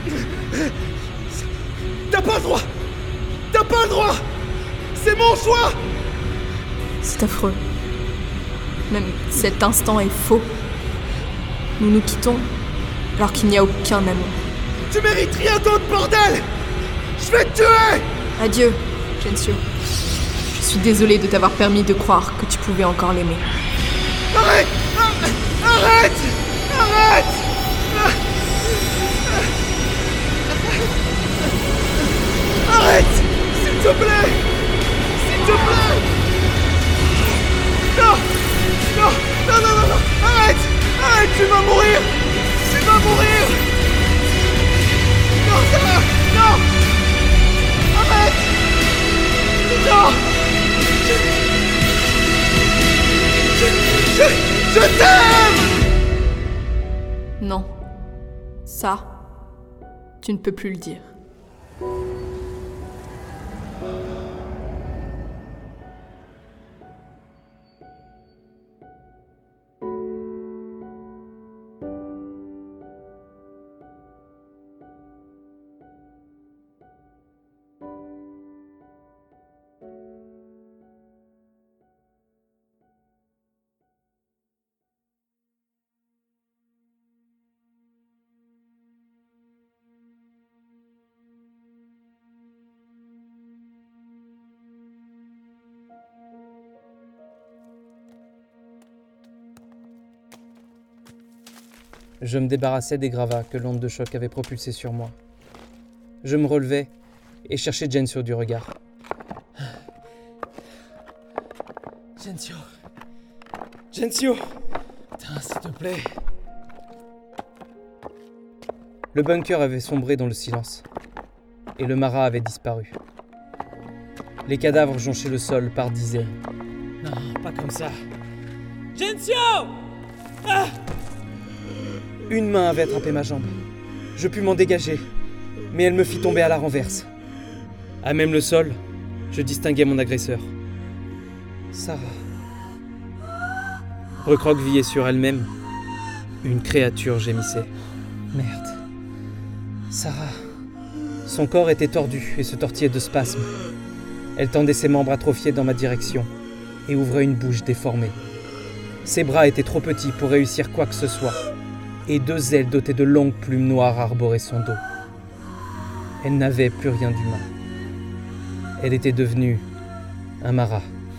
T'as pas le droit! T'as pas le droit! C'est mon choix! C'est affreux. Même cet instant est faux. Nous nous quittons alors qu'il n'y a aucun amour. Tu mérites rien d'autre, bordel! Je vais te tuer! Adieu, Gensio. Je suis désolée de t'avoir permis de croire que tu pouvais encore l'aimer. Arrête! Arrête! Arrête! Arrête! S'il te plaît! S'il te plaît! Non! Non! Non, non, non, non! Arrête! Arrête! Tu vas mourir! Tu vas mourir! Non, ça va! Non! Arrête! Non! Je... Je... Je... Je t'aime! Non. Ça, tu ne peux plus le dire. Je me débarrassais des gravats que l'onde de choc avait propulsés sur moi. Je me relevais et cherchais Gensio du regard. Gensio. Gensio. Putain, s'il te plaît. Le bunker avait sombré dans le silence. Et le marat avait disparu. Les cadavres jonchaient le sol par dizaines. Non, pas comme ça. Gensio! Ah! Une main avait attrapé ma jambe. Je pus m'en dégager, mais elle me fit tomber à la renverse. À même le sol, je distinguais mon agresseur. Sarah. Recroquevillée sur elle-même, une créature gémissait. Merde. Sarah. Son corps était tordu et se tortillait de spasmes. Elle tendait ses membres atrophiés dans ma direction et ouvrait une bouche déformée. Ses bras étaient trop petits pour réussir quoi que ce soit, et deux ailes dotées de longues plumes noires arboraient son dos. Elle n'avait plus rien d'humain. Elle était devenue un marat.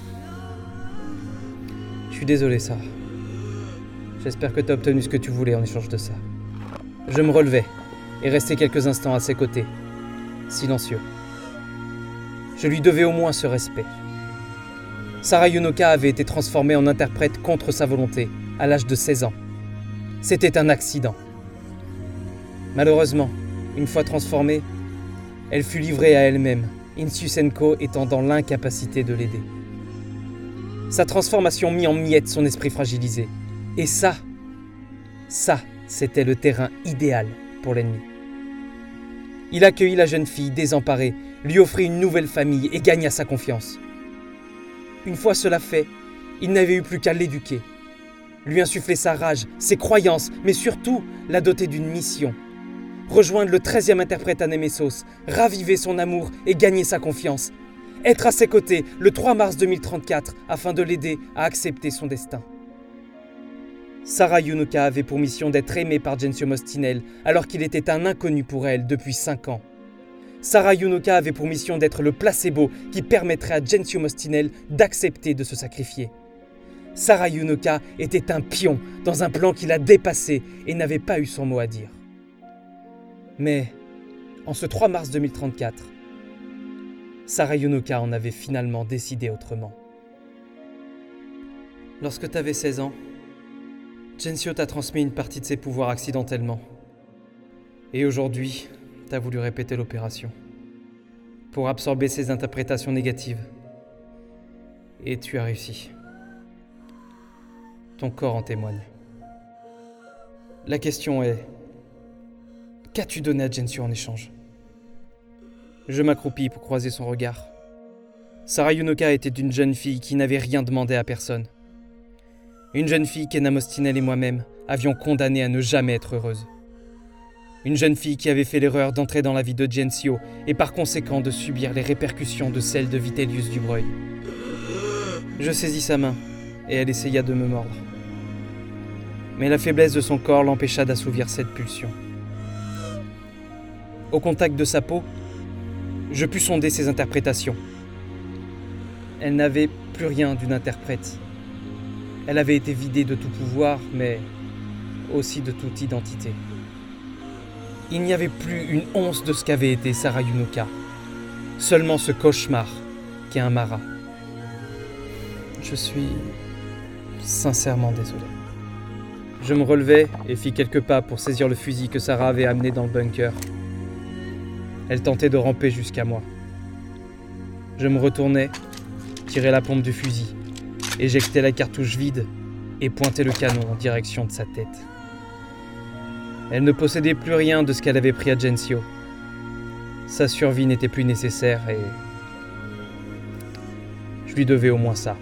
Je suis désolé, Sarah. J'espère que tu as obtenu ce que tu voulais en échange de ça. Je me relevai et restai quelques instants à ses côtés, silencieux. Je lui devais au moins ce respect. Sarah Yonoka avait été transformée en interprète contre sa volonté à l'âge de seize ans. C'était un accident. Malheureusement, une fois transformée, elle fut livrée à elle-même, Insusenko étant dans l'incapacité de l'aider. Sa transformation mit en miettes son esprit fragilisé. Et ça, ça, c'était le terrain idéal pour l'ennemi. Il accueillit la jeune fille désemparée, lui offrit une nouvelle famille et gagna sa confiance. Une fois cela fait, il n'avait eu plus qu'à l'éduquer. Lui insuffler sa rage, ses croyances, mais surtout la doter d'une mission. Rejoindre le treizième interprète à Nemesos, raviver son amour et gagner sa confiance. Être à ses côtés le trois mars deux mille trente-quatre afin de l'aider à accepter son destin. Sarah Yunoka avait pour mission d'être aimée par Gensio Mostinel alors qu'il était un inconnu pour elle depuis cinq ans. Sarah Yunoka avait pour mission d'être le placebo qui permettrait à Gensio Mostinel d'accepter de se sacrifier. Sarah Yunoka était un pion dans un plan qui l'a dépassé et n'avait pas eu son mot à dire. Mais, en ce trois mars deux mille trente-quatre, Sarah Yunoka en avait finalement décidé autrement. Lorsque tu avais seize ans, Gensio t'a transmis une partie de ses pouvoirs accidentellement. Et aujourd'hui, t'as voulu répéter l'opération pour absorber ses interprétations négatives. Et tu as réussi. Ton corps en témoigne. La question est, qu'as-tu donné à Gensio en échange ? Je m'accroupis pour croiser son regard. Sarah Yunoka était une jeune fille qui n'avait rien demandé à personne. Une jeune fille qu'Enna Mostinel et moi-même avions condamnée à ne jamais être heureuse. Une jeune fille qui avait fait l'erreur d'entrer dans la vie de Gensio et par conséquent de subir les répercussions de celle de Vitellius Dubreuil. Je saisis sa main et elle essaya de me mordre. Mais la faiblesse de son corps l'empêcha d'assouvir cette pulsion. Au contact de sa peau, je pus sonder ses interprétations. Elle n'avait plus rien d'une interprète. Elle avait été vidée de tout pouvoir, mais aussi de toute identité. Il n'y avait plus une once de ce qu'avait été Sarah Yunoka. Seulement ce cauchemar qu'est un Mara. Je suis sincèrement désolé. Je me relevai et fis quelques pas pour saisir le fusil que Sarah avait amené dans le bunker. Elle tentait de ramper jusqu'à moi. Je me retournai, tirai la pompe du fusil, éjectai la cartouche vide et pointai le canon en direction de sa tête. Elle ne possédait plus rien de ce qu'elle avait pris à Gensio. Sa survie n'était plus nécessaire et je lui devais au moins ça.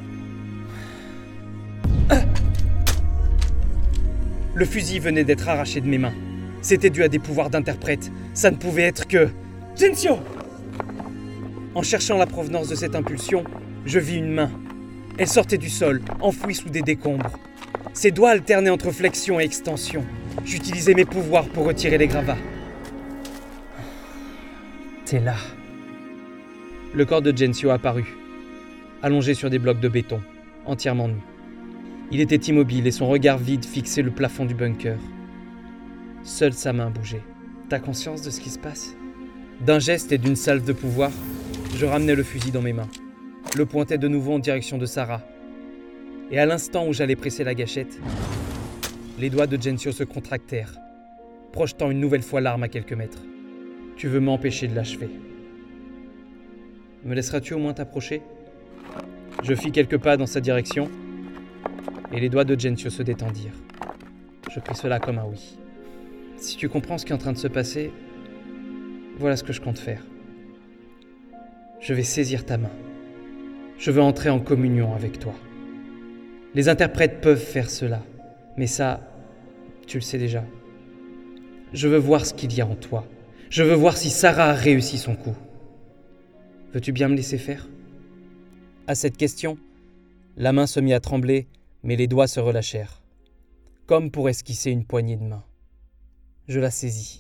Le fusil venait d'être arraché de mes mains. C'était dû à des pouvoirs d'interprète. Ça ne pouvait être que... Gensio ! En cherchant la provenance de cette impulsion, je vis une main. Elle sortait du sol, enfouie sous des décombres. Ses doigts alternaient entre flexion et extension. J'utilisais mes pouvoirs pour retirer les gravats. T'es là. Le corps de Gensio apparut, allongé sur des blocs de béton, entièrement nu. Il était immobile et son regard vide fixait le plafond du bunker. Seule sa main bougeait. T'as conscience de ce qui se passe ? D'un geste et d'une salve de pouvoir, je ramenai le fusil dans mes mains, le pointai de nouveau en direction de Sarah. Et à l'instant où j'allais presser la gâchette, les doigts de Gensio se contractèrent, projetant une nouvelle fois l'arme à quelques mètres. Tu veux m'empêcher de l'achever. Me laisseras-tu au moins t'approcher ? Je fis quelques pas dans sa direction, et les doigts de Gensio se détendirent. Je pris cela comme un oui. Si tu comprends ce qui est en train de se passer, voilà ce que je compte faire. Je vais saisir ta main. Je veux entrer en communion avec toi. Les interprètes peuvent faire cela, mais ça, tu le sais déjà. Je veux voir ce qu'il y a en toi. Je veux voir si Sarah a réussi son coup. Veux-tu bien me laisser faire ? À cette question, la main se mit à trembler, mais les doigts se relâchèrent, comme pour esquisser une poignée de main. Je la saisis.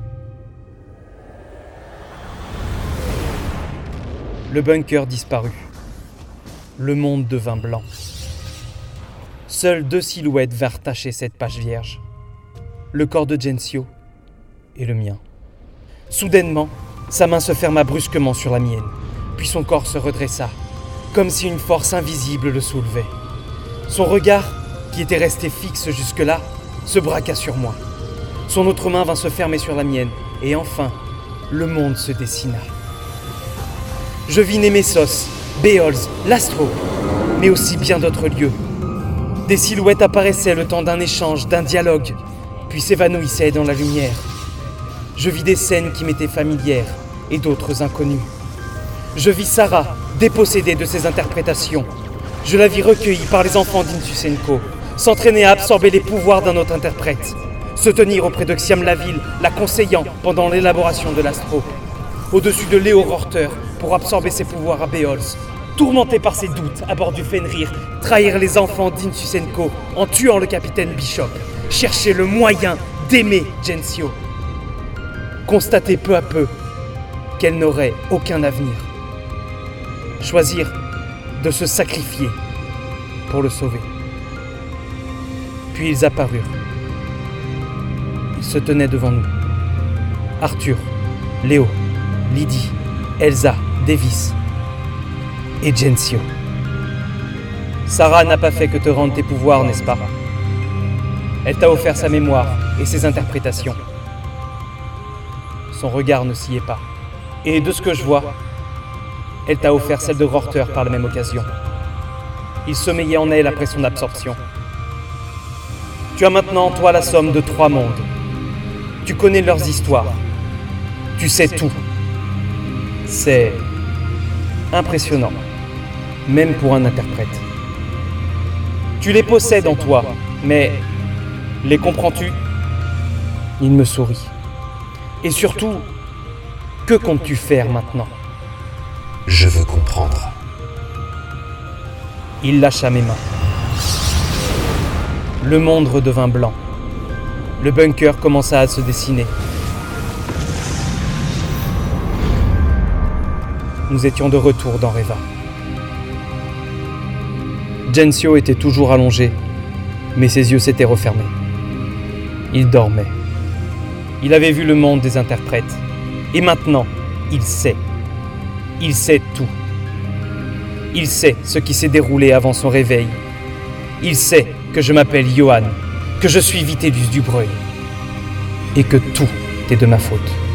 Le bunker disparut. Le monde devint blanc. Seules deux silhouettes vinrent tacher cette page vierge. Le corps de Gensio et le mien. Soudainement, sa main se ferma brusquement sur la mienne, puis son corps se redressa, comme si une force invisible le soulevait. Son regard, qui était resté fixe jusque-là, se braqua sur moi. Son autre main vint se fermer sur la mienne, et enfin, le monde se dessina. Je vis Némésos, Béols, l'Astro, mais aussi bien d'autres lieux. Des silhouettes apparaissaient le temps d'un échange, d'un dialogue, puis s'évanouissaient dans la lumière. Je vis des scènes qui m'étaient familières, et d'autres inconnues. Je vis Sarah, dépossédée de ses interprétations. Je la vis recueillie par les enfants d'Insusenko, s'entraîner à absorber les pouvoirs d'un autre interprète, se tenir auprès de Xiam Laville, la conseillant pendant l'élaboration de l'Astro, au-dessus de Léo Rorter pour absorber ses pouvoirs à Béols, tourmenté par ses doutes à bord du Fenrir, trahir les enfants d'Insusenko en tuant le capitaine Bishop, chercher le moyen d'aimer Gensio. Constater peu à peu qu'elle n'aurait aucun avenir. Choisir de se sacrifier pour le sauver. Puis ils apparurent. Ils se tenaient devant nous. Arthur, Léo, Lydie, Elsa, Davis et Gensio. Sarah n'a pas fait que te rendre tes pouvoirs, n'est-ce pas? Elle t'a offert sa mémoire et ses interprétations. Son regard ne s'y est pas. Et de ce que je vois, elle t'a offert celle de Rorter par la même occasion. Il sommeillait en elle après son absorption. Tu as maintenant, toi, la somme de trois mondes. Tu connais leurs histoires. Tu sais tout. C'est impressionnant, même pour un interprète. Tu les possèdes en toi, mais les comprends-tu? Il me sourit. Et surtout, que comptes-tu faire maintenant? Je veux comprendre. Il lâcha mes mains. Le monde redevint blanc. Le bunker commença à se dessiner. Nous étions de retour dans Reva. Gensio était toujours allongé, mais ses yeux s'étaient refermés. Il dormait. Il avait vu le monde des interprètes. Et maintenant, il sait. Il sait tout. Il sait ce qui s'est déroulé avant son réveil. Il sait que je m'appelle Johan, que je suis Vitellius Dubreuil, et que tout est de ma faute.